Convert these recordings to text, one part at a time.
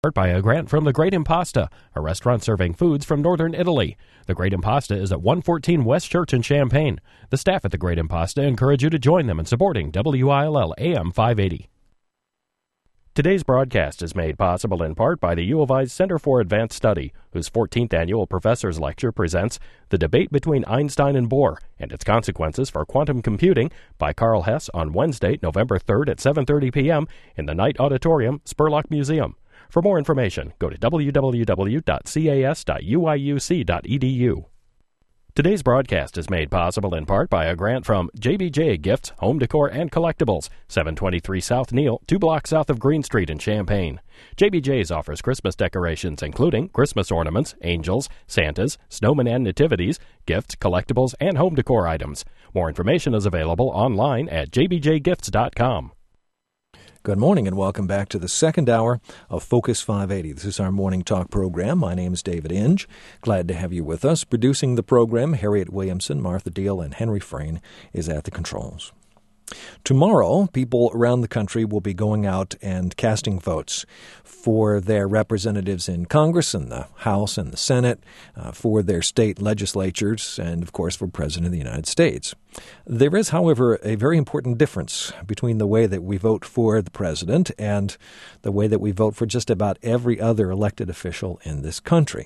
By a grant from The Great Impasta, a restaurant serving foods from northern Italy. The Great Impasta is at 114 West Church in Champaign. The staff at The Great Impasta encourage you to join them in supporting WILL AM 580. Today's broadcast is made possible in part by the U of I's Center for Advanced Study, whose 14th annual Professor's Lecture presents The Debate Between Einstein and Bohr and Its Consequences for Quantum Computing by Carl Hess on Wednesday, November 3rd at 7:30 p.m. in the Knight Auditorium, Spurlock Museum. For more information, go to www.cas.uiuc.edu. Today's broadcast is made possible in part by a grant from JBJ Gifts, Home Decor and Collectibles, 723 South Neal, 2 blocks south of Green Street in Champaign. JBJ's offers Christmas decorations including Christmas ornaments, angels, Santas, snowmen and nativities, gifts, collectibles, and home decor items. More information is available online at jbjgifts.com. Good morning and welcome back to the second hour of Focus 580. This is our morning talk program. My name is David Inge. Glad to have you with us. Producing the program, Harriet Williamson, Martha Deal, and Henry Frayne is at the controls. Tomorrow, people around the country will be going out and casting votes for their representatives in Congress and the House and the Senate, for their state legislatures, and, of course, for President of the United States. There is, however, a very important difference between the way that we vote for the president and the way that we vote for just about every other elected official in this country.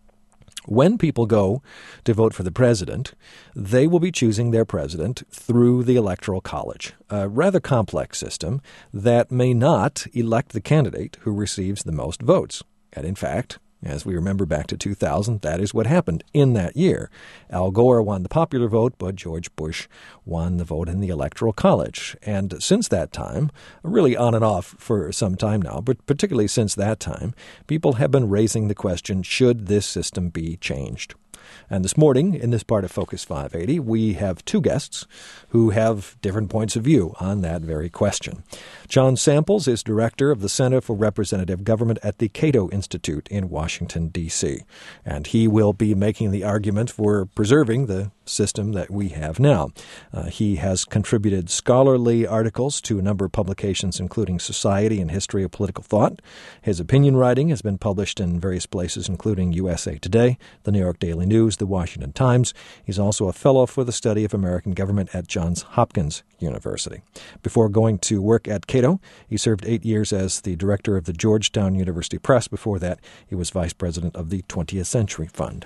When people go to vote for the president, they will be choosing their president through the Electoral College, a rather complex system that may not elect the candidate who receives the most votes. And in fact, as we remember back to 2000, that is what happened in that year. Al Gore won the popular vote, but George Bush won the vote in the Electoral College. And since that time, really on and off for some time now, but particularly since that time, people have been raising the question, should this system be changed? And this morning, in this part of Focus 580, we have two guests who have different points of view on that very question. John Samples is director of the Center for Representative Government at the Cato Institute in Washington, D.C., and he will be making the argument for preserving the system that we have now. He has contributed scholarly articles to a number of publications, including Society and History of Political Thought. His opinion writing has been published in various places, including USA Today, the New York Daily News, the Washington Times. He's also a fellow for the study of American government at Johns Hopkins University. Before going to work at Cato, he served 8 years as the director of the Georgetown University Press. Before that, he was vice president of the 20th Century Fund.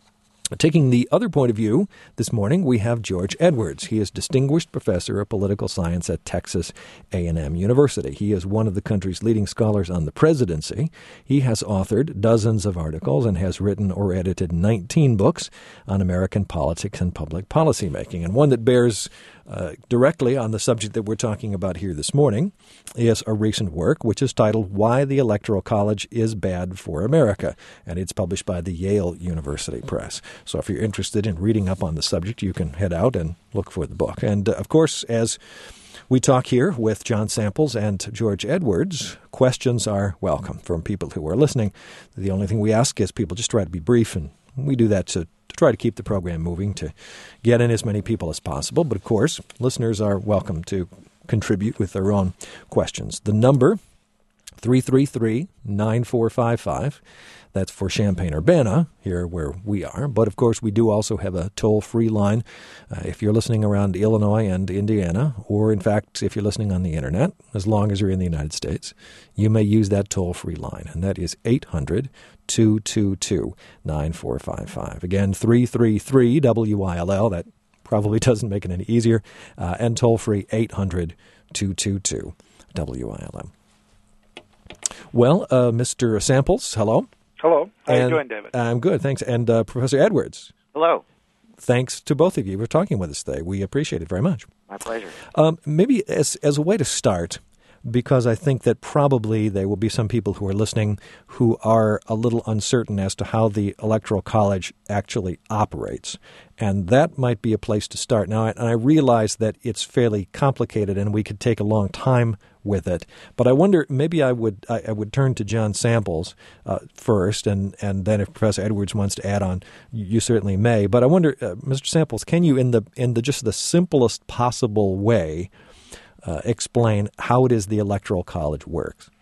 Taking the other point of view, this morning we have George Edwards. He is Distinguished Professor of Political Science at Texas A&M University. He is one of the country's leading scholars on the presidency. He has authored dozens of articles and has written or edited 19 books on American politics and public policy making. And one that bears directly on the subject that we're talking about here this morning is a recent work which is titled Why the Electoral College is Bad for America, and it's published by the Yale University Press. So if you're interested in reading up on the subject, you can head out and look for the book. And, of course, as we talk here with John Samples and George Edwards, questions are welcome from people who are listening. The only thing we ask is people just try to be brief, and we do that to try to keep the program moving, to get in as many people as possible. But, of course, listeners are welcome to contribute with their own questions. The number, 333-9455. That's for Champaign-Urbana, here where we are. But, of course, we do also have a toll-free line. If you're listening around Illinois and Indiana, or, in fact, if you're listening on the Internet, as long as you're in the United States, you may use that toll-free line, and that is 800-222-9455. Again, 333-WILL. That probably doesn't make it any easier. And toll-free, 800-222-WILL. Well, Mr. Samples, hello. Hello. How are you doing, David? I'm good, thanks. And Professor Edwards. Hello. Thanks to both of you for talking with us today. We appreciate it very much. My pleasure. Maybe as a way to start, because I think that probably there will be some people who are listening who are a little uncertain as to how the Electoral College actually operates. And that might be a place to start. Now, and I realize that it's fairly complicated and we could take a long time with it. But I wonder, maybe I would turn to John Samples first, and then if Professor Edwards wants to add on, you certainly may. But I wonder, Mr. Samples, can you, in the just the simplest possible way, explain how it is the Electoral College works?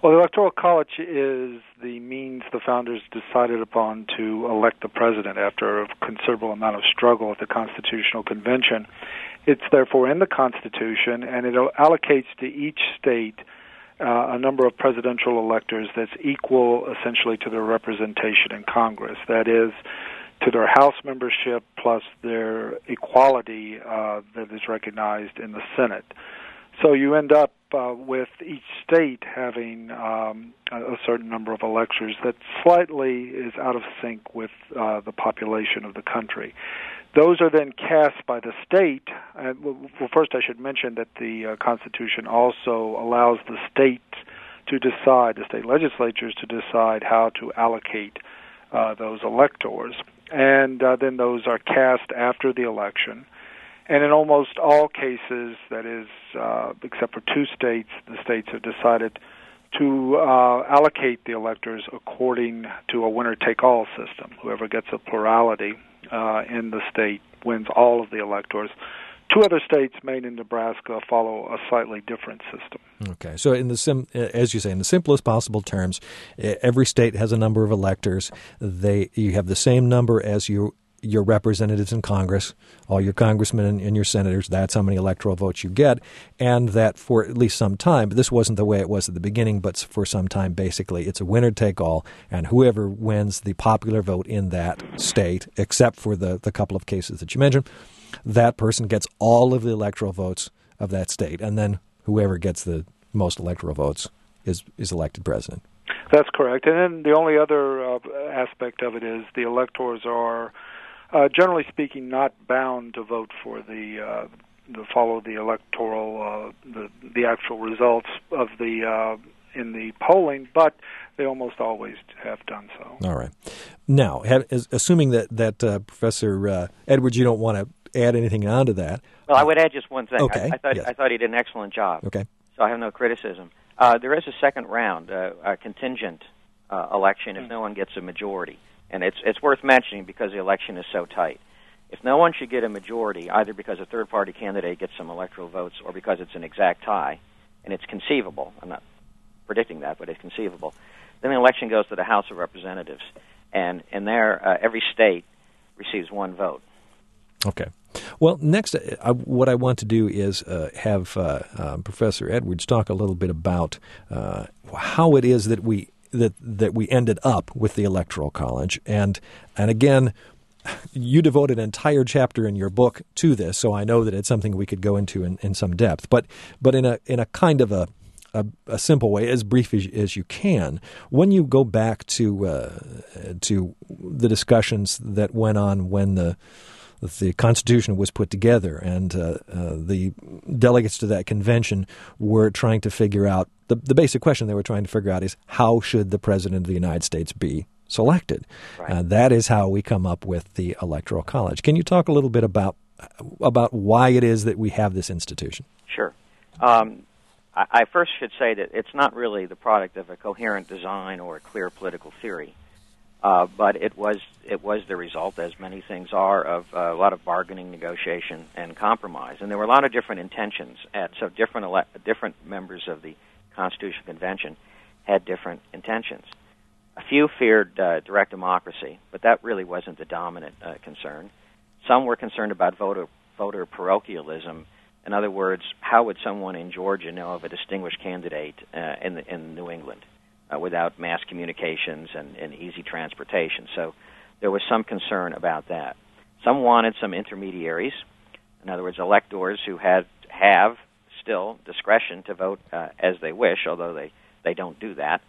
Well, the Electoral College is the means the founders decided upon to elect the president after a considerable amount of struggle at the Constitutional Convention. It's therefore in the Constitution, and it allocates to each state a number of presidential electors that's equal essentially to their representation in Congress. That is, to their House membership plus their equality that is recognized in the Senate. So you end up with each state having a certain number of electors that slightly is out of sync with the population of the country. Those are then cast by the state. Well, first I should mention that the Constitution also allows the state to decide, the state legislatures to decide how to allocate those electors. And then those are cast after the election. And in almost all cases, that is, except for two states, the states have decided to allocate the electors according to a winner-take-all system. Whoever gets a plurality in the state wins all of the electors. Two other states, Maine and Nebraska, follow a slightly different system. Okay, so as you say, in the simplest possible terms, every state has a number of electors. You have the same number as your representatives in Congress, all your congressmen and your senators. That's how many electoral votes you get, and that for at least some time, but this wasn't the way it was at the beginning, but for some time, basically, it's a winner-take-all, and whoever wins the popular vote in that state, except for the couple of cases that you mentioned, that person gets all of the electoral votes of that state, and then whoever gets the most electoral votes is elected president. That's correct. And then the only other aspect of it is the electors are, generally speaking, not bound to vote for to follow the electoral, the actual results of in the polling, but they almost always have done so. All right. Now, assuming that Professor Edwards, you don't want to add anything onto that. Well, I would add just one thing. Okay. I thought he did an excellent job. Okay. So I have no criticism. There is a second round, a contingent election if no one gets a majority. And it's worth mentioning because the election is so tight. If no one should get a majority, either because a third-party candidate gets some electoral votes or because it's an exact tie, and it's conceivable, I'm not predicting that, but it's conceivable, then the election goes to the House of Representatives. And there, every state receives one vote. Okay. Well, next, what I want to do is have Professor Edwards talk a little bit about how it is that we ended up with the Electoral College, and again, you devoted an entire chapter in your book to this, so I know that it's something we could go into in some depth. But in a kind of a simple way, as brief as you can, when you go back to the discussions that went on when the Constitution was put together, and the delegates to that convention were trying to figure out, the basic question they were trying to figure out is, how should the President of the United States be selected? Right. That is how we come up with the Electoral College. Can you talk a little bit about why it is that we have this institution? Sure. I first should say that it's not really the product of a coherent design or a clear political theory. But it was the result, as many things are, of a lot of bargaining, negotiation, and compromise. And there were a lot of different intentions. So different members of the Constitutional Convention had different intentions. A few feared direct democracy, but that really wasn't the dominant concern. Some were concerned about voter parochialism. In other words, how would someone in Georgia know of a distinguished candidate in New England? Without mass communications and easy transportation. So there was some concern about that. Some wanted some intermediaries, in other words, electors who have still discretion to vote as they wish, although they don't do that.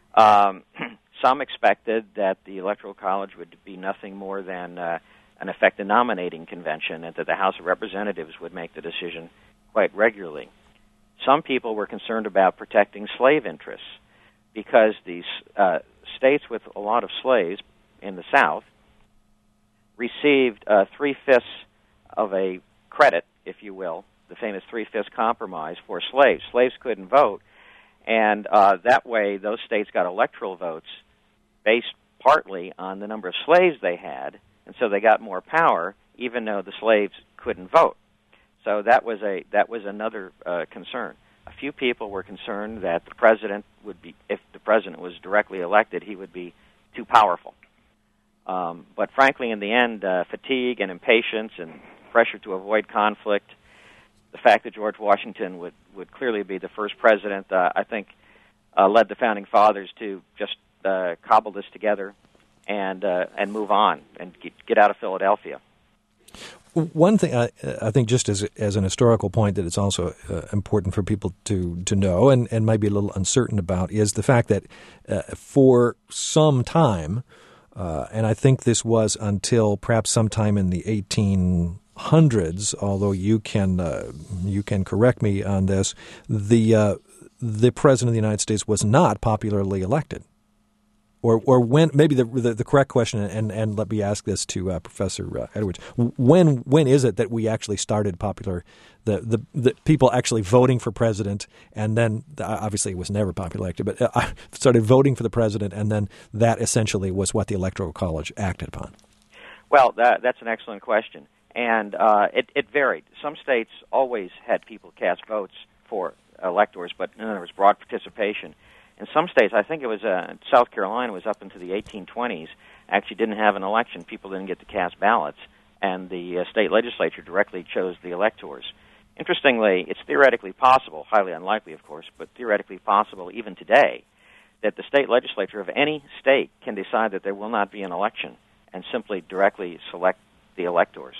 Some expected that the Electoral College would be nothing more than an effective nominating convention, and that the House of Representatives would make the decision quite regularly. Some people were concerned about protecting slave interests, because these states with a lot of slaves in the South received 3/5 of a credit, if you will, the famous 3/5 compromise for slaves. Slaves couldn't vote, and that way those states got electoral votes based partly on the number of slaves they had, and so they got more power, even though the slaves couldn't vote. So that was another concern. A few people were concerned that the president would be, if the president was directly elected, he would be too powerful. But frankly, in the end, fatigue and impatience and pressure to avoid conflict, the fact that George Washington would clearly be the first president, I think, led the Founding Fathers to just cobble this together and move on and get out of Philadelphia. One thing I think, just as an historical point, that it's also important for people to know and might be a little uncertain about, is the fact that for some time, and I think this was until perhaps sometime in the 1800s, although you can correct me on this, the president of the United States was not popularly elected. Or when, maybe the correct question, and let me ask this to Professor Edwards, when is it that we actually started the people actually voting for president, and then obviously it was never popularly elected, but started voting for the president, and then that essentially was what the Electoral College acted upon? Well, that's an excellent question, and it varied. Some states always had people cast votes for electors, but in other words, broad participation. In some states, I think it was South Carolina, was up into the 1820s, actually didn't have an election. People didn't get to cast ballots, and the state legislature directly chose the electors. Interestingly, it's theoretically possible, highly unlikely, of course, but theoretically possible even today, that the state legislature of any state can decide that there will not be an election and simply directly select the electors.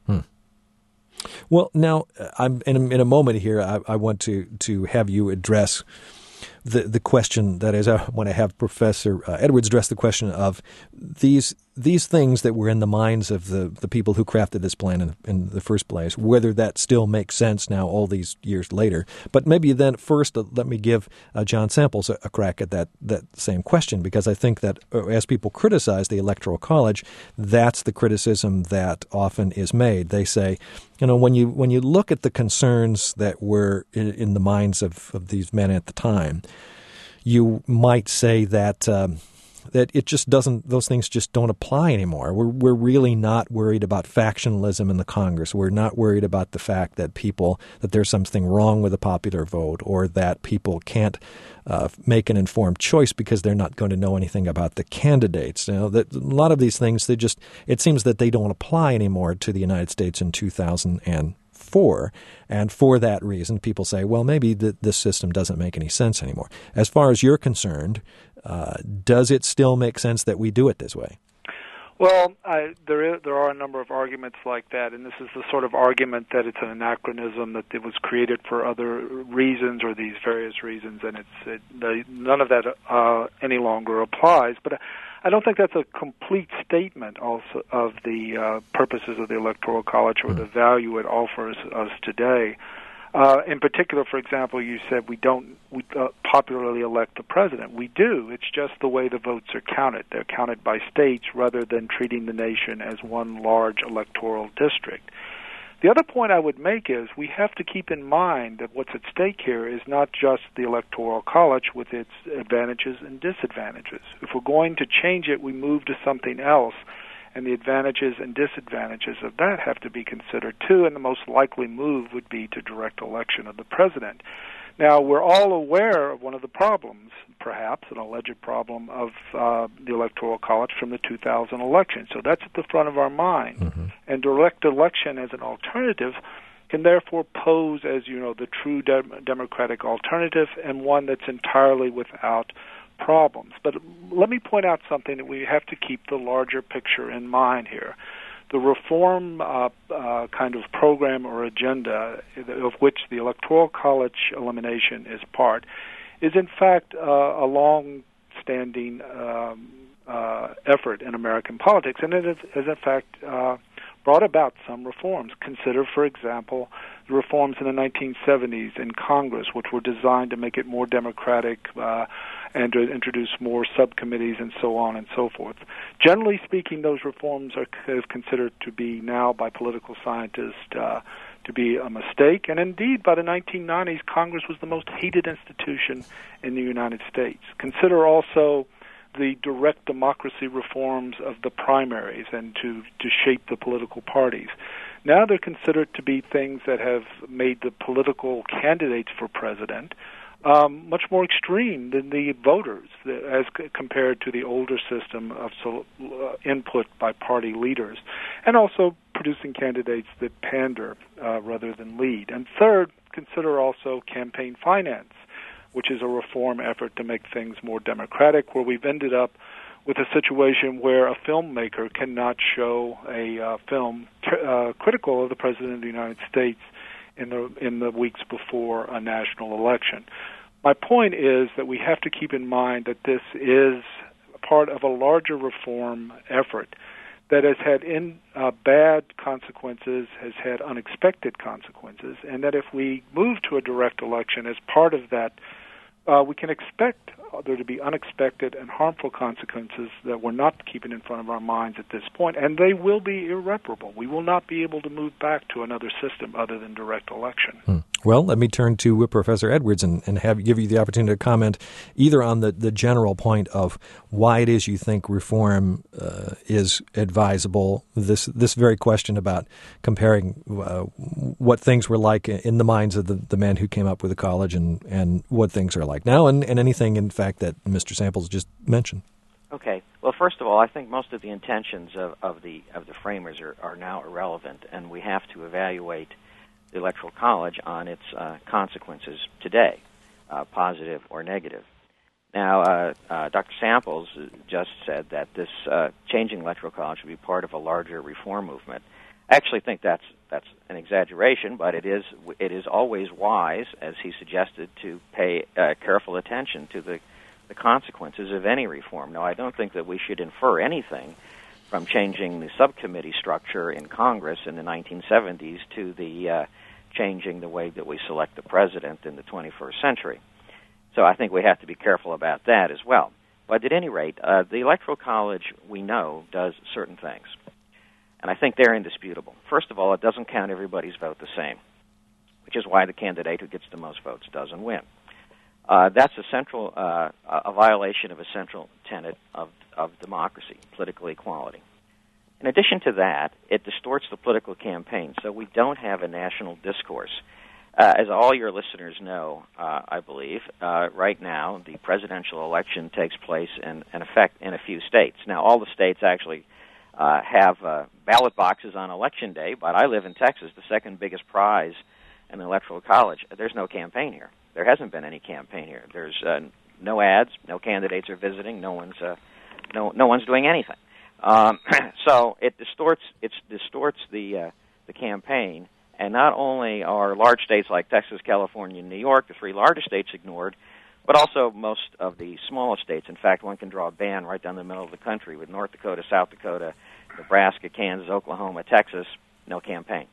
Well, now, I'm in a moment here, I want to have you address the question, that is, I want to have Professor Edwards address the question of these things that were in the minds of the people who crafted this plan in the first place, whether that still makes sense now all these years later. But maybe then first let me give John Samples a crack at that same question, because I think that as people criticize the Electoral College, that's the criticism that often is made. They say, when you look at the concerns that were in the minds of these men at the time, you might say that it just doesn't; those things just don't apply anymore. We're really not worried about factionalism in the Congress. We're not worried about the fact that there's something wrong with the popular vote, or that people can't make an informed choice because they're not going to know anything about the candidates. That a lot of these things, it seems that they don't apply anymore to the United States in 2004, and for that reason, people say, well, maybe this system doesn't make any sense anymore. As far as you're concerned, does it still make sense that we do it this way? Well, there are a number of arguments like that, and this is the sort of argument that it's an anachronism, that it was created for other reasons or these various reasons, and none of that any longer applies. But I don't think that's a complete statement also of the purposes of the Electoral College or the value it offers us today. In particular, for example, you said we don't popularly elect the president. We do. It's just the way the votes are counted. They're counted by states rather than treating the nation as one large electoral district. The other point I would make is we have to keep in mind that what's at stake here is not just the Electoral College with its advantages and disadvantages. If we're going to change it, we move to something else, and the advantages and disadvantages of that have to be considered too, and the most likely move would be to direct election of the president. Now, we're all aware of one of the problems, perhaps an alleged problem, of the Electoral College from the 2000 election. So that's at the front of our mind. Mm-hmm. And direct election as an alternative can therefore pose, as you know, the true democratic alternative, and one that's entirely without problems. But let me point out something that we have to keep the larger picture in mind here. The reform kind of program or agenda of which the Electoral College elimination is part is in fact a long-standing effort in American politics, and it has in fact brought about some reforms. Consider, for example, the reforms in the 1970s in Congress, which were designed to make it more democratic and to introduce more subcommittees and so on and so forth. Generally speaking, those reforms are considered to be now by political scientists to be a mistake, and indeed by the 1990s, Congress was the most hated institution in the United States. Consider also the direct democracy reforms of the primaries and to shape the political parties. Now they're considered to be things that have made the political candidates for president much more extreme than the voters, as compared to the older system of input by party leaders, and also producing candidates that pander rather than lead. And third, consider also campaign finance, which is a reform effort to make things more democratic, where we've ended up with a situation where a filmmaker cannot show a film critical of the President of the United States in the weeks before a national election. My point is that we have to keep in mind that this is part of a larger reform effort that has had bad consequences, has had unexpected consequences, and that if we move to a direct election as part of that, we can expect there to be unexpected and harmful consequences that we're not keeping in front of our minds at this point, and they will be irreparable. We will not be able to move back to another system other than direct election. Well, let me turn to Professor Edwards and give you the opportunity to comment either on the general point of why it is you think reform is advisable, this very question about comparing what things were like in the minds of the men who came up with the college and what things are like now, and anything, in fact, that Mr. Samples just mentioned. Okay. Well, first of all, I think most of the intentions of the framers are now irrelevant, and we have to evaluate the Electoral College on its consequences today, positive or negative. Now, Dr. Samples just said that this changing Electoral College would be part of a larger reform movement. I actually think that's an exaggeration, but it is always wise, as he suggested, to pay careful attention to the consequences of any reform. Now, I don't think that we should infer anything from changing the subcommittee structure in Congress in the 1970s to the changing the way that we select the president in the 21st century. So I think we have to be careful about that as well. But at any rate, the Electoral College, we know, does certain things. And I think they're indisputable. First of all, it doesn't count everybody's vote the same, which is why the candidate who gets the most votes doesn't win. That's a violation of a central tenet of democracy, political equality. In addition to that, it distorts the political campaign, so we don't have a national discourse. As all your listeners know, I believe, right now the presidential election takes place in effect in a few states. Now, all the states actually have ballot boxes on Election Day, but I live in Texas, the second biggest prize in the Electoral College. There's no campaign here. There hasn't been any campaign here. There's no ads, no candidates are visiting, no one's doing anything. So it distorts the campaign, and not only are large states like Texas, California, and New York, the three largest states, ignored, but also most of the smallest states. In fact, one can draw a band right down the middle of the country with North Dakota, South Dakota, Nebraska, Kansas, Oklahoma, Texas, no campaign.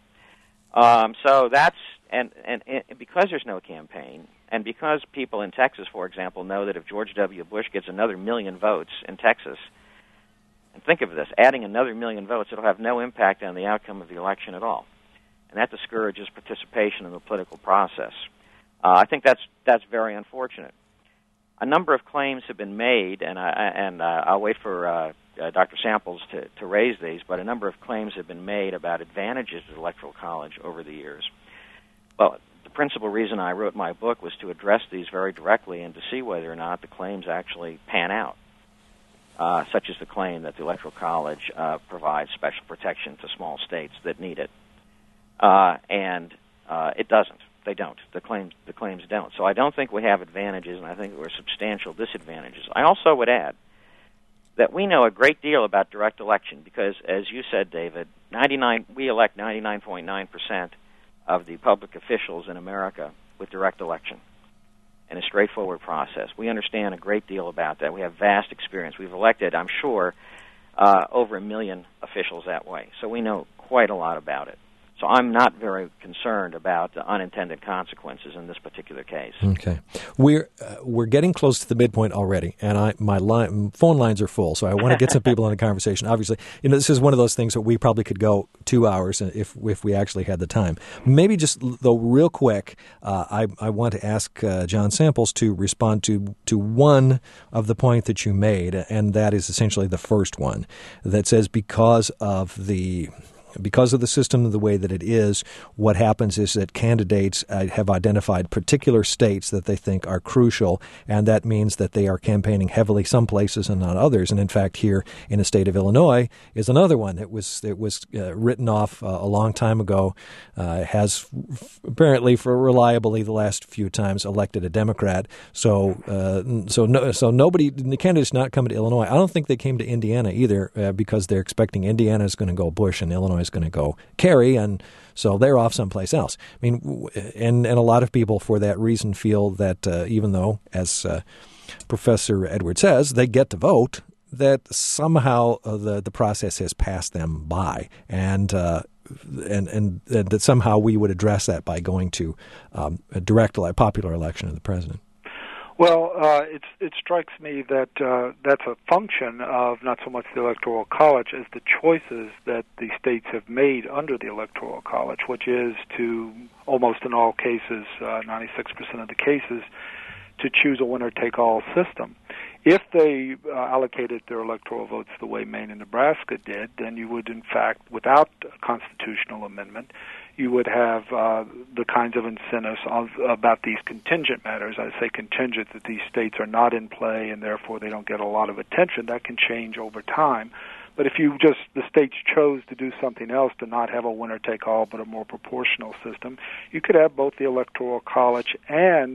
So that's and because there's no campaign, and because people in Texas, for example, know that if George W. Bush gets another 1 million votes in Texas, and think of this, adding another 1 million votes, it'll have no impact on the outcome of the election at all. And that discourages participation in the political process. I think that's very unfortunate. A number of claims have been made, and I'll wait for Dr. Samples to raise these, but a number of claims have been made about advantages of the Electoral College over the years. Well, the principal reason I wrote my book was to address these very directly and to see whether or not the claims actually pan out, such as the claim that the Electoral College provides special protection to small states that need it. And it doesn't. They don't. The claims don't. So I don't think we have advantages, and I think there are substantial disadvantages. I also would add that we know a great deal about direct election because, as you said, David, we elect 99.9% of the public officials in America with direct election in a straightforward process. We understand a great deal about that. We have vast experience. We've elected, I'm sure, over 1 million officials that way. So we know quite a lot about it. So I'm not very concerned about the unintended consequences in this particular case. Okay, we're getting close to the midpoint already, and my phone lines are full. So I want to get some people in the conversation. Obviously, this is one of those things that we probably could go 2 hours if we actually had the time. Maybe just though, real quick, I want to ask John Samples to respond to one of the point that you made, and that is essentially the first one that says because of the because of the system the way that it is, what happens is that candidates have identified particular states that they think are crucial, and that means that they are campaigning heavily some places and not others. And in fact, here in the state of Illinois is another one that was written off a long time ago, has apparently for reliably the last few times elected a Democrat. So nobody, the candidate's not coming to Illinois. I don't think they came to Indiana either, because they're expecting Indiana is going to go Bush and Illinois is going to go Kerry, and so they're off someplace else. I mean, and a lot of people for that reason feel that even though, as Professor Edwards says, they get to vote, that somehow the process has passed them by, and that somehow we would address that by going to a direct popular election of the president. Well, it strikes me that that's a function of not so much the Electoral College as the choices that the states have made under the Electoral College, which is to, almost in all cases, 96% of the cases, to choose a winner-take-all system. If they allocated their electoral votes the way Maine and Nebraska did, then you would, in fact, without a constitutional amendment, you would have the kinds of incentives about these contingent matters. I say contingent, that these states are not in play and therefore they don't get a lot of attention. That can change over time. But if the states chose to do something else, to not have a winner-take-all but a more proportional system, you could have both the Electoral College and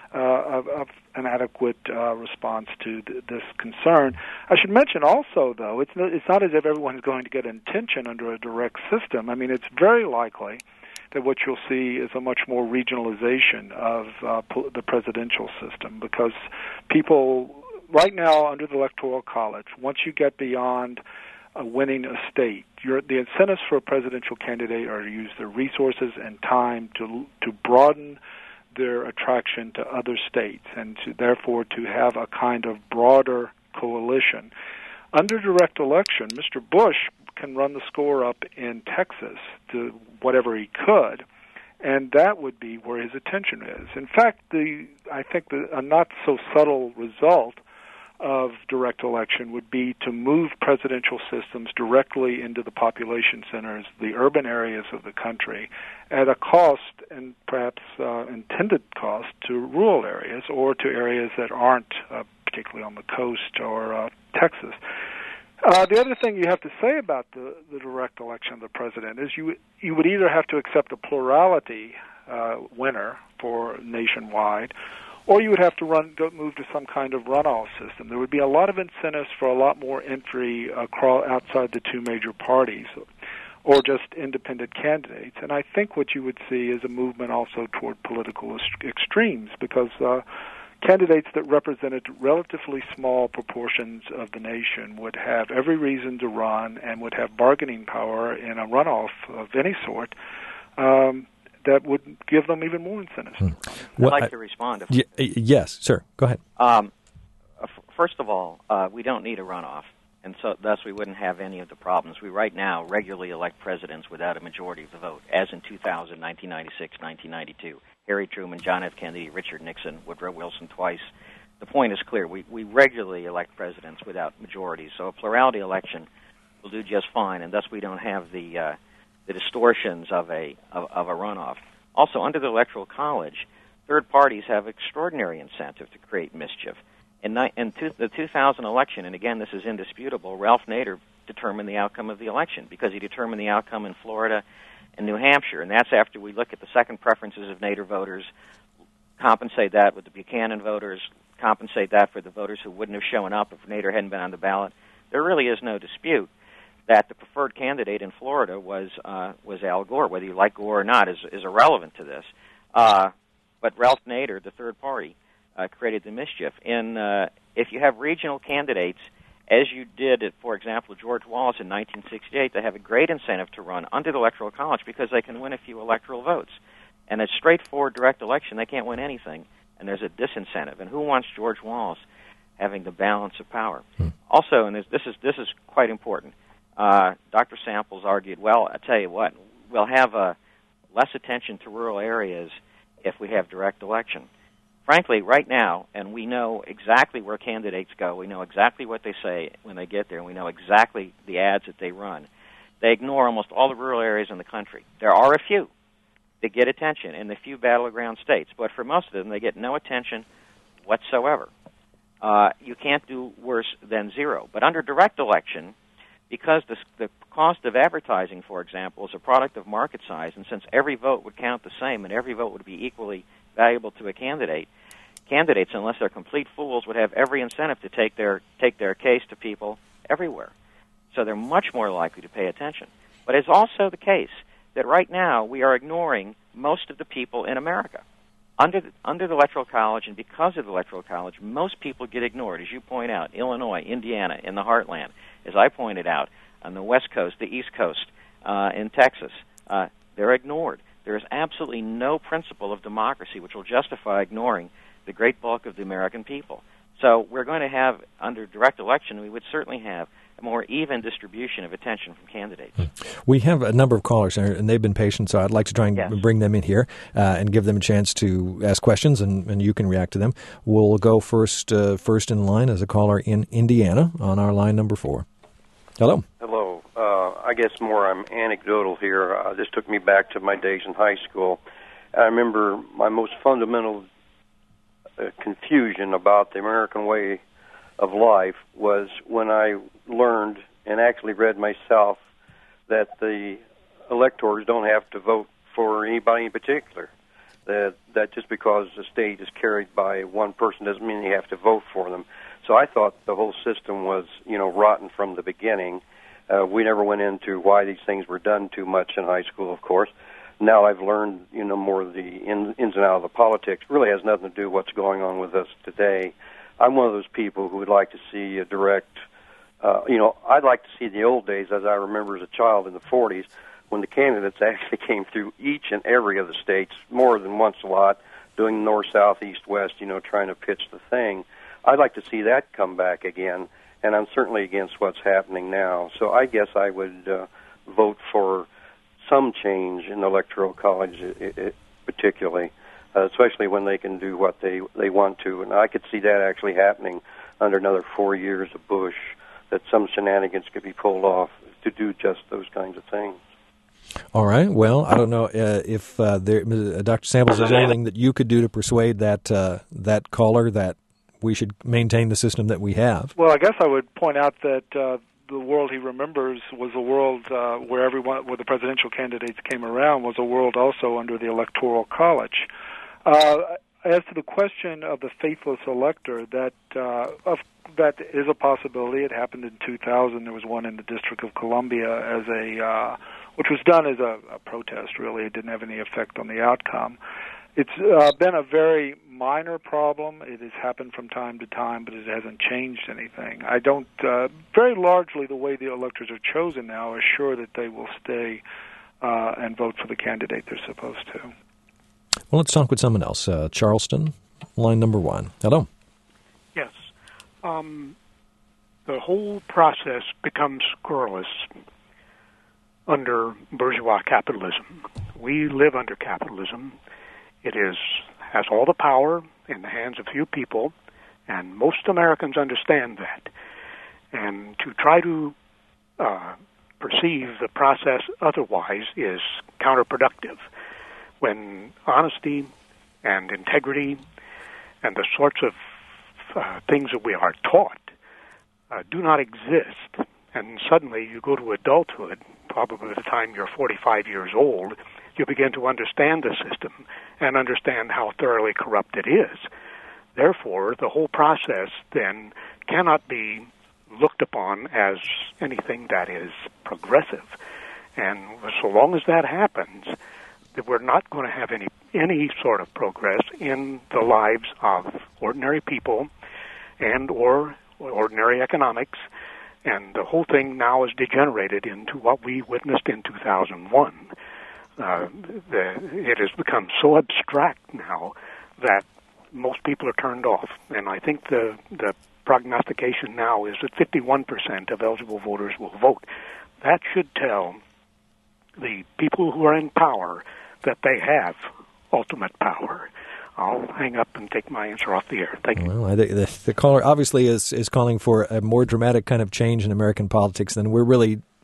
an adequate response to this concern. I should mention also, though, it's not as if everyone is going to get attention under a direct system. I mean, it's very likely that what you'll see is a much more regionalization of the presidential system, because people right now under the Electoral College, once you get beyond winning a state, the incentives for a presidential candidate are to use their resources and time to broaden their attraction to other states, and therefore to have a kind of broader coalition. Under direct election, Mr. Bush can run the score up in Texas to whatever he could, and that would be where his attention is. In fact, I think a not so subtle result of direct election would be to move presidential systems directly into the population centers, the urban areas of the country, at a cost, and perhaps intended cost, to rural areas or to areas that aren't particularly on the coast or Texas. The other thing you have to say about the direct election of the president is you would either have to accept a plurality winner for nationwide, or you would have to move to some kind of runoff system. There would be a lot of incentives for a lot more entry outside the two major parties, or just independent candidates. And I think what you would see is a movement also toward political extremes, because candidates that represented relatively small proportions of the nation would have every reason to run and would have bargaining power in a runoff of any sort. That would give them even more incentives. I'd like to respond. Yes, sir. Go ahead. First of all, we don't need a runoff, and so thus we wouldn't have any of the problems. We right now regularly elect presidents without a majority of the vote, as in 2000, 1996, 1992. Harry Truman, John F. Kennedy, Richard Nixon, Woodrow Wilson twice. The point is clear. We regularly elect presidents without majorities, so a plurality election will do just fine, and thus we don't have the distortions of a runoff. Also, under the Electoral College, third parties have extraordinary incentive to create mischief. In the 2000 election, and again, this is indisputable, Ralph Nader determined the outcome of the election because he determined the outcome in Florida and New Hampshire, and that's after we look at the second preferences of Nader voters, compensate that with the Buchanan voters, compensate that for the voters who wouldn't have shown up if Nader hadn't been on the ballot. There really is no dispute that the preferred candidate in Florida was Al Gore. Whether you like Gore or not is irrelevant to this. But Ralph Nader, the third party, created the mischief. If you have regional candidates, as you did at, for example, George Wallace in 1968, they have a great incentive to run under the Electoral College because they can win a few electoral votes. And a straightforward direct election, they can't win anything, and there's a disincentive. And who wants George Wallace having the balance of power? Also, and this is quite important, Dr. Samples argued, well, I tell you what, we'll have less attention to rural areas if we have direct election. Frankly, right now, and we know exactly where candidates go, we know exactly what they say when they get there, and we know exactly the ads that they run, They ignore almost all the rural areas in the country. There are a few that get attention in the few battleground states, but for most of them, they get no attention whatsoever. You can't do worse than zero. But under direct election, because the cost of advertising, for example, is a product of market size, and since every vote would count the same and every vote would be equally valuable to a candidate, candidates, unless they're complete fools, would have every incentive to take their case to people everywhere. So they're much more likely to pay attention. But it's also the case that right now we are ignoring most of the people in America. Under the Electoral College and because of the Electoral College, most people get ignored. As you point out, Illinois, Indiana, in the heartland. As I pointed out, on the West Coast, the East Coast, in Texas, they're ignored. There is absolutely no principle of democracy which will justify ignoring the great bulk of the American people. So we're going to have, under direct election, we would certainly have a more even distribution of attention from candidates. We have a number of callers, and they've been patient, so I'd like to try and bring them in here and give them a chance to ask questions, and you can react to them. We'll go first in line as a caller in Indiana on our line number 4. Hello. Hello. I guess more I'm anecdotal here. This took me back to my days in high school. I remember my most fundamental confusion about the American way of life was when I learned and actually read myself that the electors don't have to vote for anybody in particular. That just because the state is carried by one person doesn't mean you have to vote for them. So I thought the whole system was, rotten from the beginning. We never went into why these things were done too much in high school, of course. Now I've learned, more of the ins and outs of the politics. It really has nothing to do with what's going on with us today. I'm one of those people who would like to see a direct, I'd like to see the old days as I remember as a child in the 40s when the candidates actually came through each and every of the states more than once a lot, doing north, south, east, west, trying to pitch the thing. I'd like to see that come back again, and I'm certainly against what's happening now. So I guess I would vote for some change in the Electoral College, particularly, especially when they can do what they want to. And I could see that actually happening under another 4 years of Bush, that some shenanigans could be pulled off to do just those kinds of things. All right. Well, I don't know if Dr. Samples, there's anything that you could do to persuade that caller that we should maintain the system that we have. Well, I guess I would point out that the world he remembers was a world where the presidential candidates came around was a world also under the Electoral College. As to the question of the faithless elector, that is a possibility. It happened in 2000. There was one in the District of Columbia which was done as a protest, really. It didn't have any effect on the outcome. It's been a very minor problem. It has happened from time to time, but it hasn't changed anything. I don't, very largely the way the electors are chosen now is sure that they will stay and vote for the candidate they're supposed to. Well, let's talk with someone else. Charleston, line number 1. Hello. Yes. The whole process becomes scurrilous under bourgeois capitalism. We live under capitalism. It has all the power in the hands of few people, and most Americans understand that. And to try to perceive the process otherwise is counterproductive. When honesty and integrity and the sorts of things that we are taught do not exist, and suddenly you go to adulthood, probably by the time you're 45 years old, you begin to understand the system and understand how thoroughly corrupt it is. Therefore, the whole process then cannot be looked upon as anything that is progressive. And so long as that happens, that we're not going to have any sort of progress in the lives of ordinary people and or ordinary economics. And the whole thing now is degenerated into what we witnessed in 2001. It has become so abstract now that most people are turned off. And I think the prognostication now is that 51% of eligible voters will vote. That should tell the people who are in power that they have ultimate power. I'll hang up and take my answer off the air. Thank you. Well, the caller obviously is calling for a more dramatic kind of change in American politics than we're really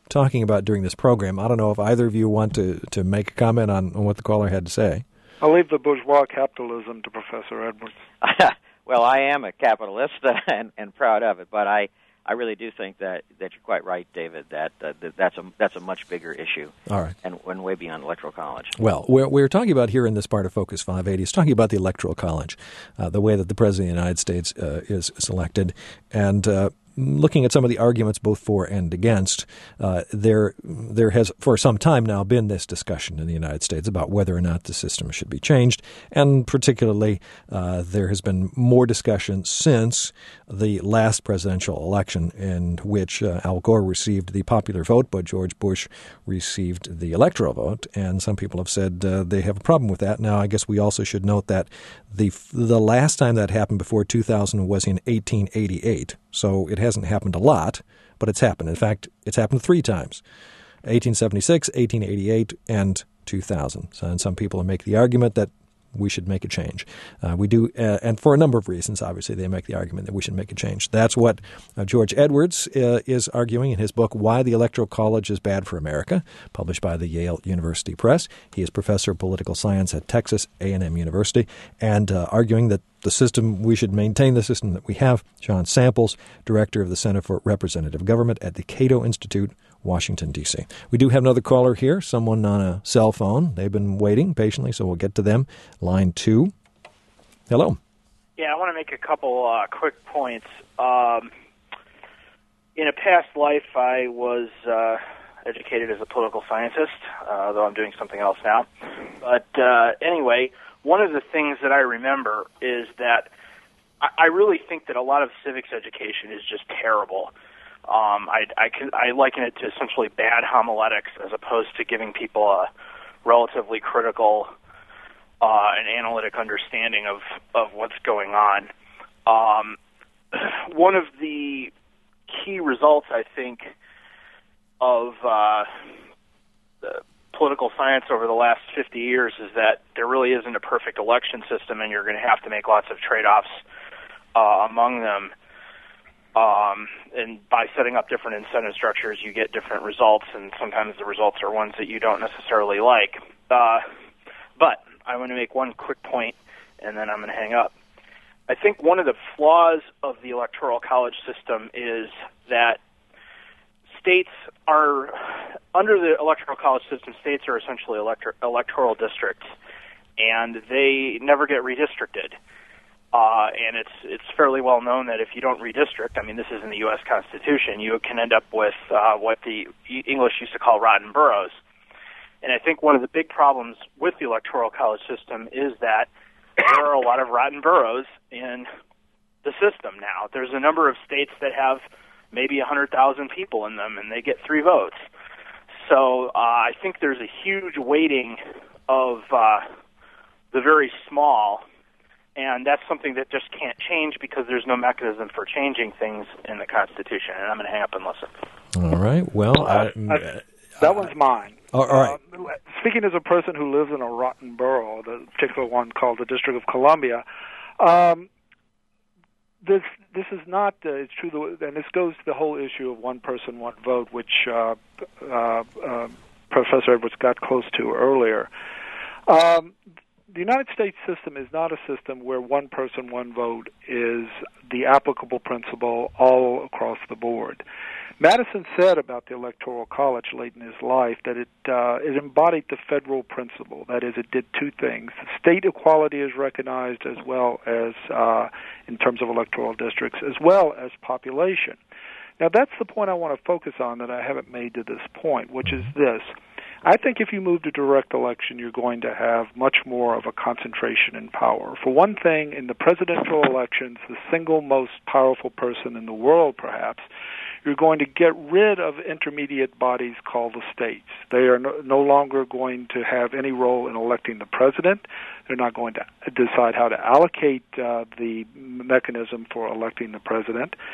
talking about during this program. I don't know if either of you want to make a comment on what the caller had to say. I'll leave the bourgeois capitalism to Professor Edwards. Well, I am a capitalist and proud of it, but I really do think that you're quite right, David, that that's a much bigger issue. All right. And way beyond Electoral College. Well, we're talking about here in this part of Focus 580 is talking about the Electoral College, the way that the President of the United States is selected, and looking at some of the arguments both for and against, there has for some time now been this discussion in the United States about whether or not the system should be changed, and particularly there has been more discussion since the last presidential election in which Al Gore received the popular vote, but George Bush received the electoral vote, and some people have said they have a problem with that. Now, I guess we also should note that the last time that happened before 2000 was in 1888, so it hasn't happened a lot, but it's happened. In fact, it's happened 3 times, 1876, 1888, and 2000. And some people make the argument that we should make a change. We do, and for a number of reasons, obviously, they make the argument that we should make a change. That's what George Edwards is arguing in his book, Why the Electoral College is Bad for America, published by the Yale University Press. He is professor of political science at Texas A&M University, and arguing that the system, we should maintain the system that we have. John Samples, director of the Center for Representative Government at the Cato Institute, Washington, D.C. We do have another caller here, someone on a cell phone. They've been waiting patiently, so we'll get to them. Line 2. Hello. Yeah, I want to make a couple quick points. In a past life, I was educated as a political scientist, though I'm doing something else now. But anyway, one of the things that I remember is that I really think that a lot of civics education is just terrible. I liken it to essentially bad homiletics as opposed to giving people a relatively critical and analytic understanding of what's going on. One of the key results, I think, of political science over the last 50 years is that there really isn't a perfect election system, and you're going to have to make lots of trade-offs among them. And by setting up different incentive structures, you get different results, and sometimes the results are ones that you don't necessarily like. But I want to make one quick point, and then I'm going to hang up. I think one of the flaws of the Electoral College system is that states are, under the Electoral College system, states are essentially electoral districts, and they never get redistricted. And it's fairly well known that if you don't redistrict, I mean, this is in the U.S. Constitution, you can end up with what the English used to call rotten boroughs. And I think one of the big problems with the Electoral College system is that there are a lot of rotten boroughs in the system now. There's a number of states that have maybe 100,000 people in them, and they get 3 votes. So I think there's a huge weighting of the very small, and that's something that just can't change because there's no mechanism for changing things in the Constitution. And I'm going to hang up and listen. All right. Well, that one's mine. All right. Speaking as a person who lives in a rotten borough, the particular one called the District of Columbia, this is not. It's true, and this goes to the whole issue of one person, one vote, which Professor Edwards got close to earlier. The United States system is not a system where one person, one vote is the applicable principle all across the board. Madison said about the Electoral College late in his life that it embodied the federal principle. That is, it did 2 things. State equality is recognized as well as, in terms of electoral districts, as well as population. Now, that's the point I want to focus on that I haven't made to this point, which is this. I think if you move to direct election, you're going to have much more of a concentration in power. For one thing, in the presidential elections, the single most powerful person in the world, perhaps, you're going to get rid of intermediate bodies called the states. They are no longer going to have any role in electing the president. They're not going to decide how to allocate the mechanism for electing the president.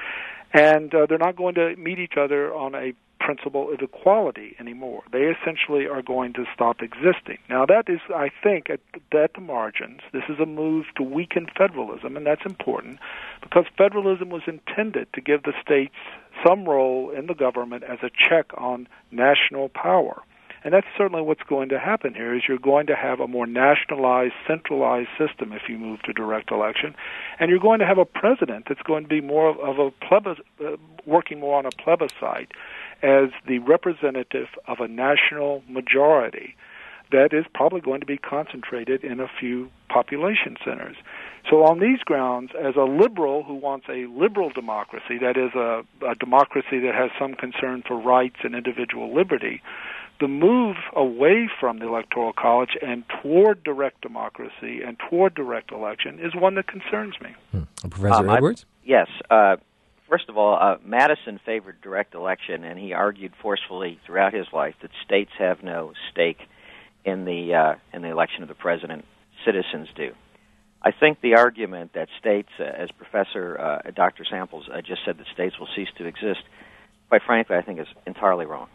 And they're not going to meet each other on a principle of equality anymore. They essentially are going to stop existing. Now, that is, I think, at the margins, this is a move to weaken federalism, and that's important because federalism was intended to give the states some role in the government as a check on national power. And that's certainly what's going to happen here, is you're going to have a more nationalized, centralized system if you move to direct election. And you're going to have a president that's going to be more of a working more on a plebiscite as the representative of a national majority that is probably going to be concentrated in a few population centers. So on these grounds, as a liberal who wants a liberal democracy, that is a democracy that has some concern for rights and individual liberty, the move away from the Electoral College and toward direct democracy and toward direct election is one that concerns me. Professor Edwards? Yes. First of all, Madison favored direct election, and he argued forcefully throughout his life that states have no stake in the election of the president. Citizens do. I think the argument that states, as Professor Dr. Samples just said, that states will cease to exist, quite frankly, I think is entirely wrong.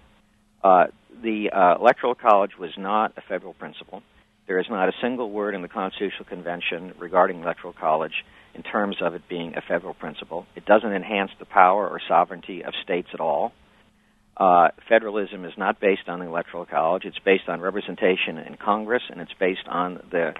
The Electoral College was not a federal principle. There is not a single word in the Constitutional Convention regarding the Electoral College in terms of it being a federal principle. It doesn't enhance the power or sovereignty of states at all. Federalism is not based on the Electoral College. It's based on representation in Congress, and it's based on the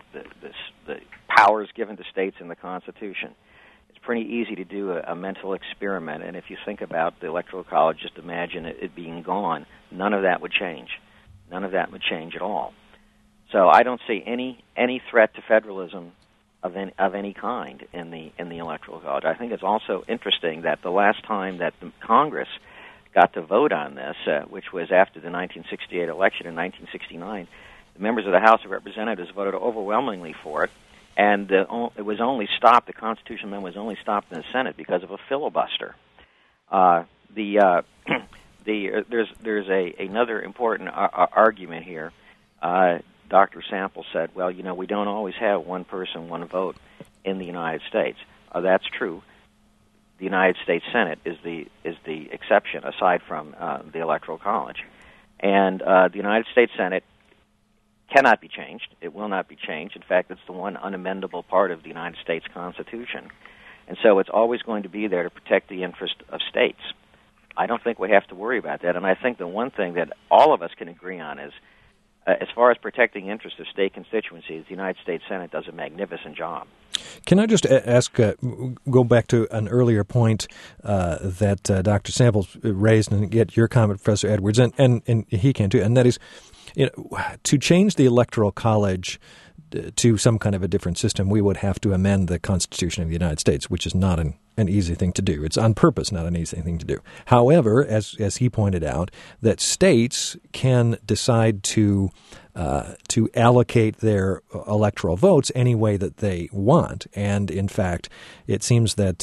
powers given to states in the Constitution. It's pretty easy to do a mental experiment, and if you think about the Electoral College, just imagine it being gone. None of that would change. None of that would change at all. So I don't see any threat to federalism of any kind in the Electoral College. I think it's also interesting that the last time that the Congress got to vote on this, which was after the 1968 election in 1969, the members of the House of Representatives voted overwhelmingly for it, and it was only stopped. The Constitutional Amendment was only stopped in the Senate because of a filibuster. There's another important argument here. Dr. Sample said, well, we don't always have one person, one vote in the United States. That's true. The United States Senate is the exception, aside from the Electoral College. And the United States Senate cannot be changed. It will not be changed. In fact, it's the one unamendable part of the United States Constitution. And so it's always going to be there to protect the interest of states. I don't think we have to worry about that. And I think the one thing that all of us can agree on is, as far as protecting the interests of state constituencies, the United States Senate does a magnificent job. Can I just ask, go back to an earlier point that Dr. Samples raised and get your comment, Professor Edwards, and he can too, and that is, to change the Electoral College to some kind of a different system, we would have to amend the Constitution of the United States, which is not an easy thing to do. It's on purpose not an easy thing to do. However, as he pointed out, that states can decide to allocate their electoral votes any way that they want. And in fact, it seems that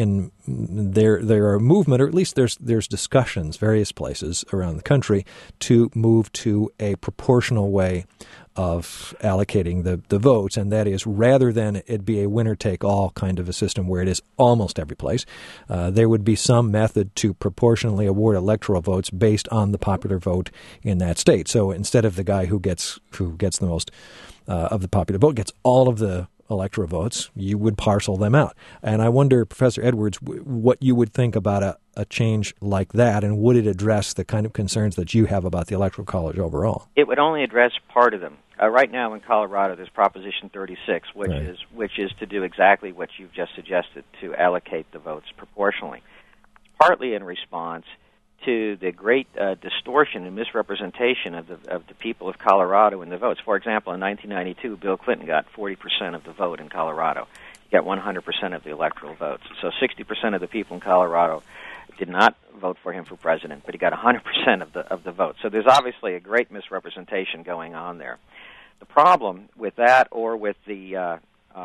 there are movement, or at least there's discussions, various places around the country, to move to a proportional way of allocating the votes, and that is, rather than it be a winner-take-all kind of a system where it is almost every place, there would be some method to proportionally award electoral votes based on the popular vote in that state. So instead of the guy who gets the most of the popular vote gets all of the electoral votes, you would parcel them out. And I wonder, Professor Edwards, what you would think about a change like that, and would it address the kind of concerns that you have about the Electoral College overall? It would only address part of them. Right now in Colorado, there's Proposition 36, which is to do exactly what you've just suggested, to allocate the votes proportionally. Partly in response to the great distortion and misrepresentation of the people of Colorado in the votes. For example, in 1992, Bill Clinton got 40% of the vote in Colorado. He got 100% of the electoral votes. So 60% of the people in Colorado did not vote for him for president, but he got 100% of the vote. So there's obviously a great misrepresentation going on there. The problem with that, or with the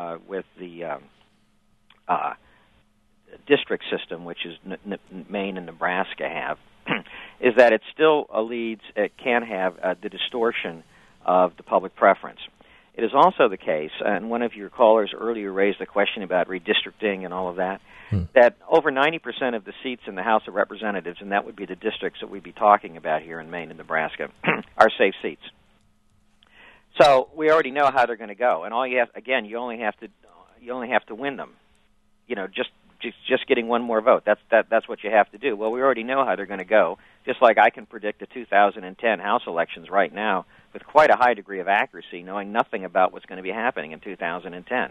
district system, which is Maine and Nebraska have, is that it still can have the distortion of the public preference. it is also the case, and one of your callers earlier raised a question about redistricting and all of that, that over 90% of the seats in the House of Representatives, and that would be the districts that we'd be talking about here in Maine and Nebraska, are safe seats. So we already know how they're going to go, and all you have, again, you only have to win them. You know, just getting one more vote. That's what you have to do. Well, we already know how they're going to go. Just like I can predict the 2010 House elections right now with quite a high degree of accuracy, knowing nothing about what's going to be happening in 2010.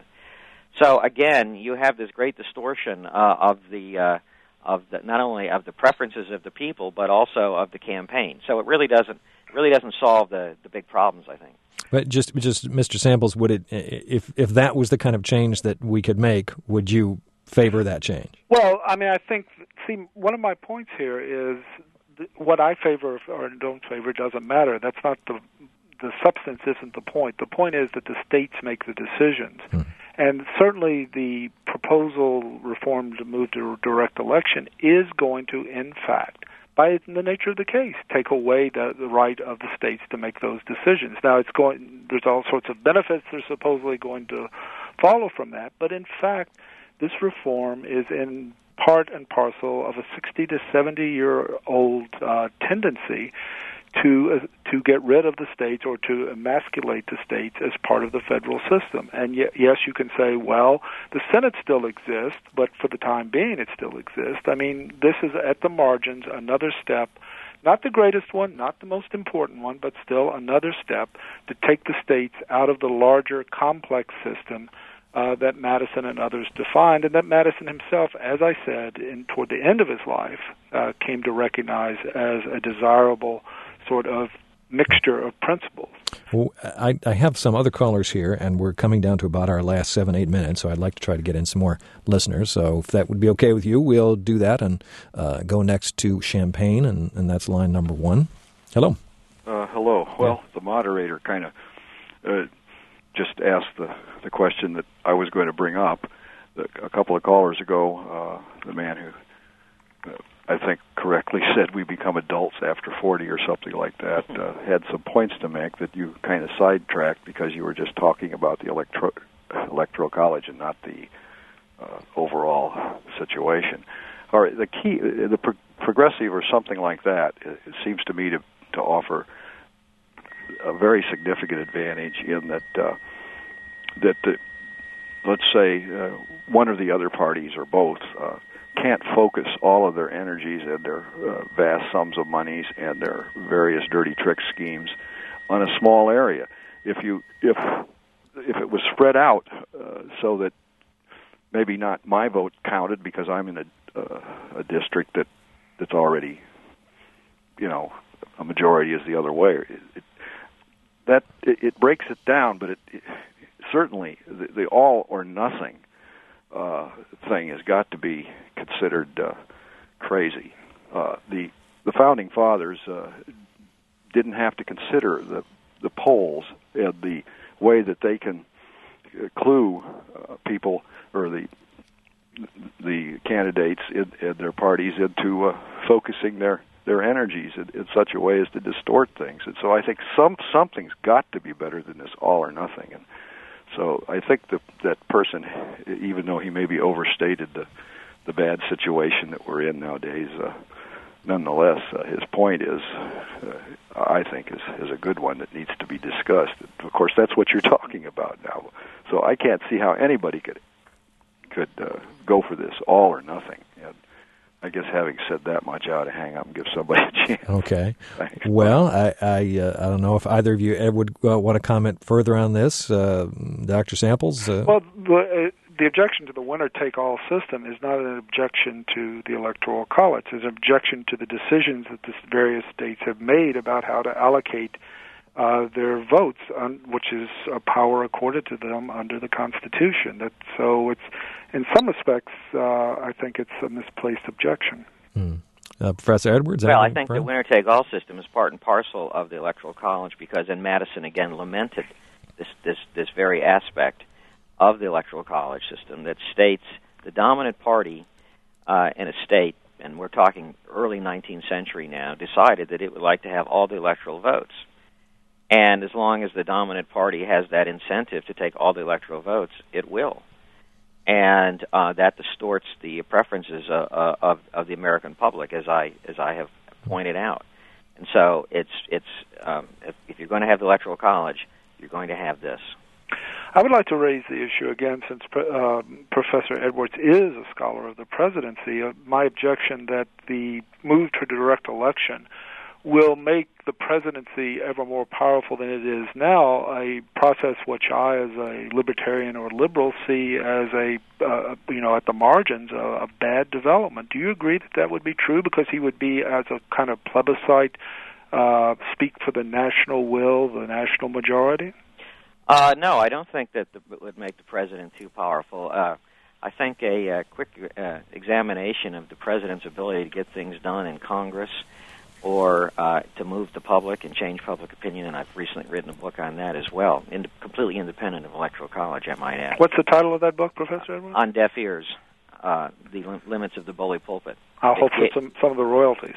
So again, you have this great distortion of the not only of the preferences of the people, but also of the campaign. So it really doesn't solve the big problems, I think. But just Mr. Samples, would it, if that was the kind of change that we could make, would you favor that change? Well, I mean, I think, one of my points here is what I favor or don't favor doesn't matter. That's not the substance isn't the point. The point is that the states make the decisions. And certainly the proposal reform to move to direct election is going to, in fact, by the nature of the case, take away the right of the states to make those decisions. Now, there's all sorts of benefits that are supposedly going to follow from that, but in fact, this reform is in part and parcel of a 60 to 70-year-old tendency to get rid of the states or to emasculate the states as part of the federal system. And yes, you can say, well, the Senate still exists, but for the time being it still exists. I mean, this is at the margins another step, not the greatest one, not the most important one, but still another step to take the states out of the larger complex system that Madison and others defined, and that Madison himself, as I said, toward the end of his life, came to recognize as a desirable sort of mixture of principles. Well, I have some other callers here, and we're coming down to about our last 7-8 minutes, so I'd like to try to get in some more listeners. So if that would be okay with you, we'll do that and go next to Champaign, and that's line number 1. Hello. Hello. Well, the moderator kind of just asked the question that I was going to bring up. A couple of callers ago, the man who I think correctly said we become adults after 40 or something like that, had some points to make that you kind of sidetracked because you were just talking about the electoral college and not the overall situation. All right, the key, the progressive or something like that, it seems to me to offer a very significant advantage in that let's say one or the other parties or both can't focus all of their energies and their vast sums of monies and their various dirty trick schemes on a small area. If it was spread out so that maybe not my vote counted because I'm in a district that's already, a majority is the other way. It breaks it down, but it certainly the all or nothing thing has got to be considered crazy. The founding fathers didn't have to consider the polls and the way that they can clue people or the candidates in their parties into focusing their energies in such a way as to distort things. And so I think something's got to be better than this all or nothing. And so I think that person, even though he maybe overstated the bad situation that we're in nowadays, nonetheless, his point is, I think, is a good one that needs to be discussed. Of course, that's what you're talking about now. So I can't see how anybody could go for this all or nothing. And I guess having said that much, I ought to hang up and give somebody a chance. Okay. Thanks. Well, I don't know if either of you would want to comment further on this. Dr. Samples? Well, the objection to the winner-take-all system is not an objection to the Electoral College. It's an objection to the decisions that the various states have made about how to allocate their votes, which is a power accorded to them under the Constitution. So it's, in some respects, I think it's a misplaced objection. Professor Edwards? Well, I think the winner-take-all system is part and parcel of the Electoral College because, and Madison again lamented this very aspect of the Electoral College system, that states, the dominant party in a state, and we're talking early 19th century now, decided that it would like to have all the electoral votes. And as long as the dominant party has that incentive to take all the electoral votes, it will. And that distorts the preferences of the American public, as I have pointed out. And so if you're going to have the Electoral College, you're going to have this. I would like to raise the issue again, since Professor Edwards is a scholar of the presidency, my objection that the move to direct election will make the presidency ever more powerful than it is now, a process which I, as a libertarian or liberal, see as at the margins, a bad development. Do you agree that would be true? Because he would be, as a kind of plebiscite, speak for the national will, the national majority? No, I don't think that it would make the president too powerful. I think a quick examination of the president's ability to get things done in Congress or to move the public and change public opinion, and I've recently written a book on that as well, completely independent of Electoral College, I might add. What's the title of that book, Professor Edwards? On Deaf Ears, the limits of the bully pulpit. I'll hope for some of the royalties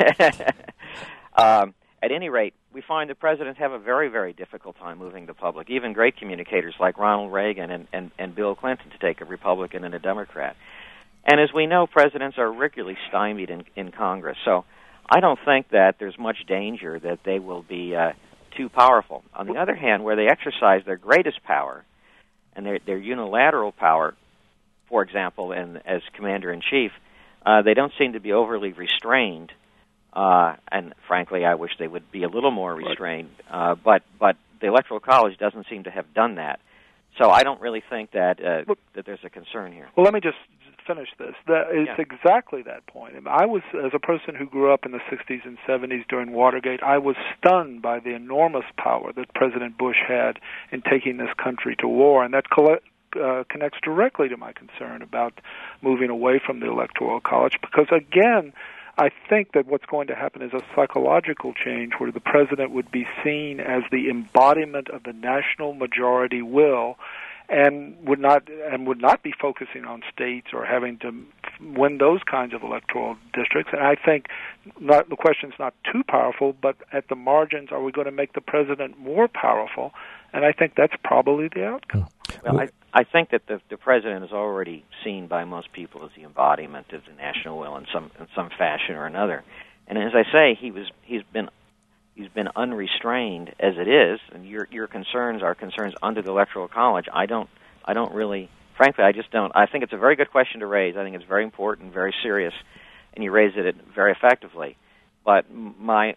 now. At any rate, we find that presidents have a very, very difficult time moving the public, even great communicators like Ronald Reagan and Bill Clinton, to take a Republican and a Democrat. And as we know, presidents are regularly stymied in Congress. So I don't think that there's much danger that they will be too powerful. On the other hand, where they exercise their greatest power and their unilateral power, for example, as commander-in-chief, they don't seem to be overly restrained. And frankly, I wish they would be a little more restrained. But the Electoral College doesn't seem to have done that. So I don't really think that there's a concern here. Well, let me just finish this. It's exactly that point. I was, as a person who grew up in the 60s and 70s during Watergate, I was stunned by the enormous power that President Bush had in taking this country to war, and that connects directly to my concern about moving away from the Electoral College, because, again, I think that what's going to happen is a psychological change where the president would be seen as the embodiment of the national majority will, and would not be focusing on states or having to win those kinds of electoral districts. And I think the question's not too powerful, but at the margins, are we going to make the president more powerful? And I think that's probably the outcome. Well, I think that the president is already seen by most people as the embodiment of the national will in some fashion or another. And as I say, he's been unrestrained as it is, and your concerns are concerns under the Electoral College. I don't really, frankly, I just don't. I think it's a very good question to raise. I think it's very important, very serious, and you raised it very effectively. But my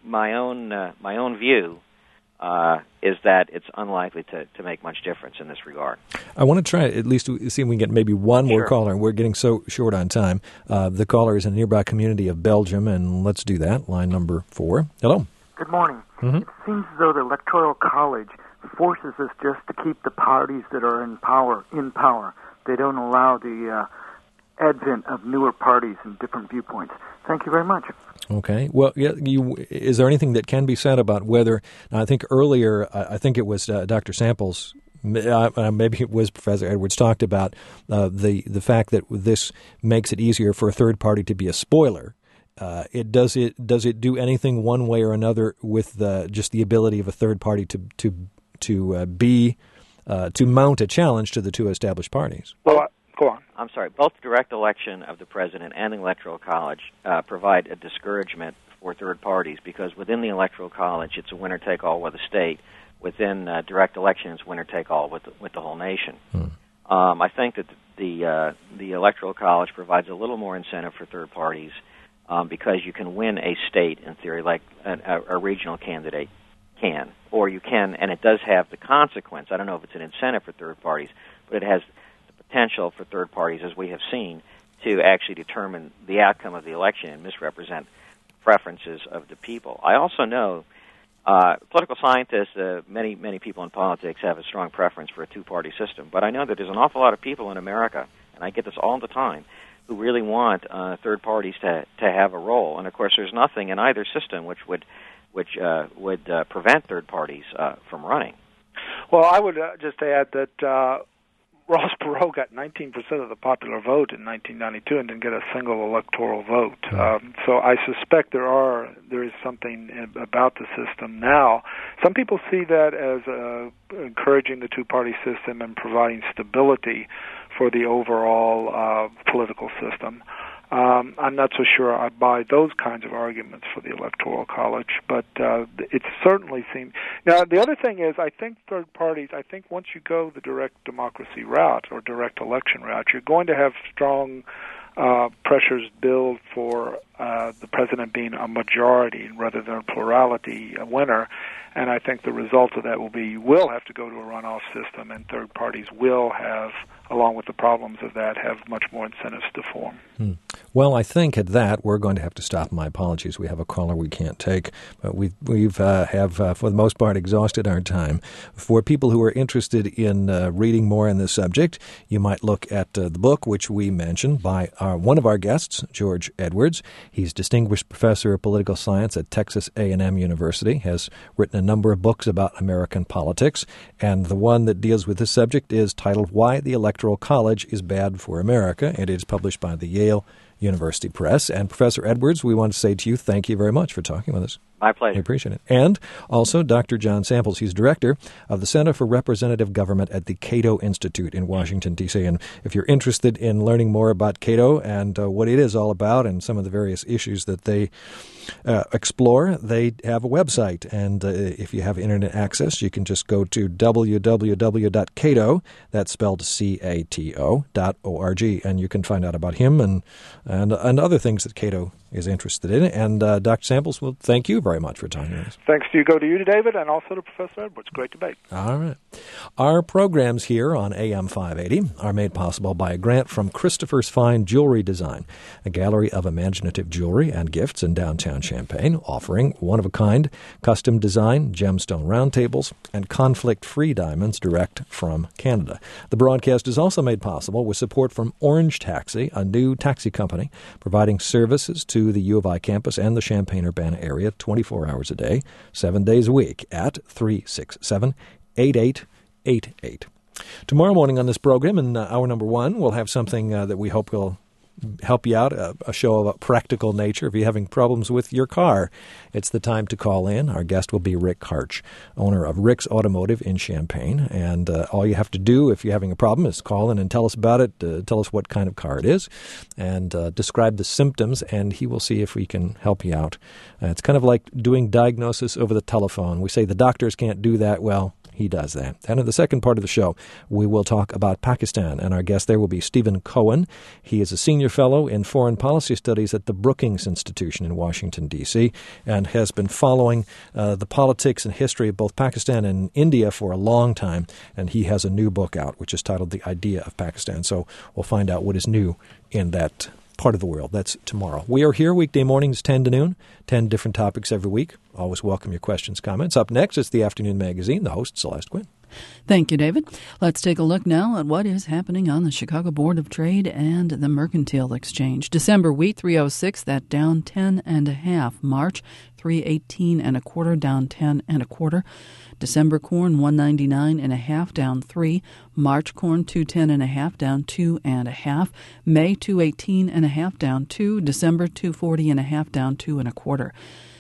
own view is that it's unlikely to make much difference in this regard. I want to try at least see if we can get maybe one more caller, and we're getting so short on time. The caller is in a nearby community of Belgium, and let's do that. Line number 4. Hello. Good morning. Mm-hmm. It seems as though the Electoral College forces us just to keep the parties that are in power. They don't allow the advent of newer parties and different viewpoints. Thank you very much. Okay. Well, is there anything that can be said about whether? I think earlier, I think it was Dr. Samples, maybe it was Professor Edwards, talked about the fact that this makes it easier for a third party to be a spoiler. Does it do anything one way or another with just the ability of a third party to mount a challenge to the two established parties? Well, go on. I'm sorry. Both direct election of the president and the Electoral College provide a discouragement for third parties, because within the Electoral College, it's a winner-take-all with the state. Within direct election, it's winner-take-all with the whole nation. I think that the Electoral College provides a little more incentive for third parties because you can win a state, in theory, like a regional candidate can. Or you can, and it does have the consequence, I don't know if it's an incentive for third parties, but it has the potential for third parties, as we have seen, to actually determine the outcome of the election and misrepresent preferences of the people. I also know political scientists, many people in politics have a strong preference for a two-party system, but I know that there's an awful lot of people in America, and I get this all the time, who really want third parties to have a role. And of course, there's nothing in either system which would prevent third parties from running. Well, I would just add that Ross Perot got 19% of the popular vote in 1992 and didn't get a single electoral vote. So I suspect there is something about the system now. Some people see that as encouraging the two-party system and providing stability for the overall political system. I'm not so sure I buy those kinds of arguments for the Electoral College, but it certainly seems... Now, the other thing is, I think third parties, once you go the direct democracy route or direct election route, you're going to have strong pressures build for the president being a majority rather than a plurality winner. And I think the result of that will be you will have to go to a runoff system, and third parties will have, along with the problems of that, have much more incentives to form. Well, I think at that we're going to have to stop. My apologies. We have a caller we can't take, but we've for the most part exhausted our time. For people who are interested in reading more on this subject, you might look at the book which we mentioned by one of our guests, George Edwards. He's Distinguished Professor of Political Science at Texas A&M University, has written a number of books about American politics, and the one that deals with this subject is titled Why the Electoral College is Bad for America, and it is published by the Yale University Press. And Professor Edwards, we want to say to you, thank you very much for talking with us. My pleasure. We appreciate it. And also Dr. John Samples. He's director of the Center for Representative Government at the Cato Institute in Washington, D.C. And if you're interested in learning more about Cato and what it is all about and some of the various issues that they explore, they have a website. And if you have internet access, you can just go to www.cato, that's spelled CATO.org, and you can find out about him and other things that Cato is interested in. And Dr. Samples, well, thank you very much for talking to us. Thanks to you, David, and also to Professor Edwards. Great debate. All right. Our programs here on AM 580 are made possible by a grant from Christopher's Fine Jewelry Design, a gallery of imaginative jewelry and gifts in downtown Champaign, offering one-of-a-kind custom design gemstone round tables and conflict-free diamonds direct from Canada. The broadcast is also made possible with support from Orange Taxi, a new taxi company providing services to the U of I campus and the Champaign-Urbana area 24 hours a day, 7 days a week at 367-8888. Tomorrow morning on this program, in hour number 1, we'll have something that we hope will help you out, a show of a practical nature. If you're having problems with your car, it's the time to call in. Our guest will be Rick Harch, owner of Rick's Automotive in Champaign. And all you have to do if you're having a problem is call in and tell us about it, tell us what kind of car it is, and describe the symptoms, and he will see if we can help you out. It's kind of like doing diagnosis over the telephone. We say the doctors can't do that. Well, he does that. And in the second part of the show, we will talk about Pakistan, and our guest there will be Stephen Cohen. He is a senior fellow in foreign policy studies at the Brookings Institution in Washington, D.C., and has been following the politics and history of both Pakistan and India for a long time, and he has a new book out, which is titled The Idea of Pakistan. So we'll find out what is new in that part of the world. That's tomorrow. We are here weekday mornings 10 to noon, 10 different topics every week. Always welcome your questions, comments. Up next, it's the Afternoon Magazine. The host, Celeste Quinn. Thank you, David. Let's take a look now at what is happening on the Chicago Board of Trade and the Mercantile Exchange. December wheat 306, that down 10.5. March 318 1/4, down 10 1/4. December corn 199.5, down 3. March corn 210.5, down 2.5. May 218.5, down 2. December 240.5, down 2 1/4.